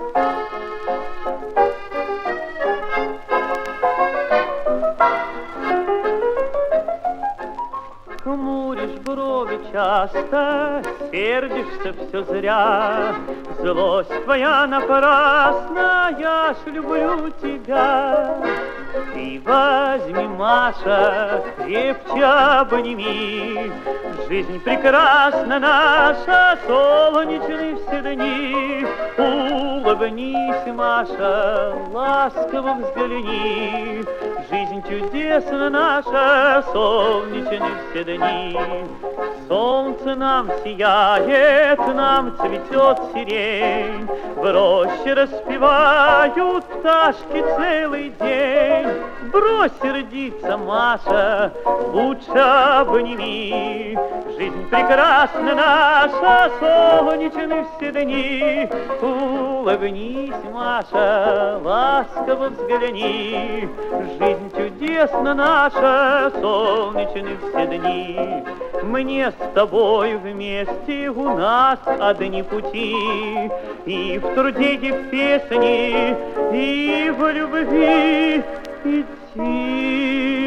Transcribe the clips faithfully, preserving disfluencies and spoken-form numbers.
Хмуришь брови часто, сердишься все зря. Злость твоя напрасна, я ж люблю тебя. Ты возьми, Маша, крепче обними. Жизнь прекрасна наша, солнечные все дни. Улыбнись, Маша, ласково взгляни. Жизнь чудесна наша, солнечные все дни. Солнце нам сияет, нам цветет сирень. В роще распевают пташки целый день. Брось сердиться, Маша, лучше обними. Жизнь прекрасна наша, солнечны все дни. Улыбнись, Маша, ласково взгляни. Жизнь чудесна наша, солнечны все дни. Мне с тобой вместе у нас одни пути. И в труде, и в песне, и в любви идти.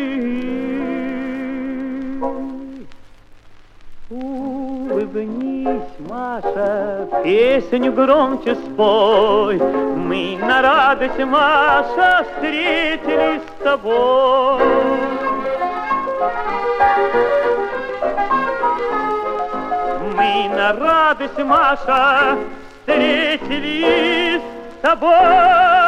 Улыбнись, Маша, песню громче спой. Мы на радость, Маша, встретились с тобой. Мы на радость, Маша, встретились с тобой.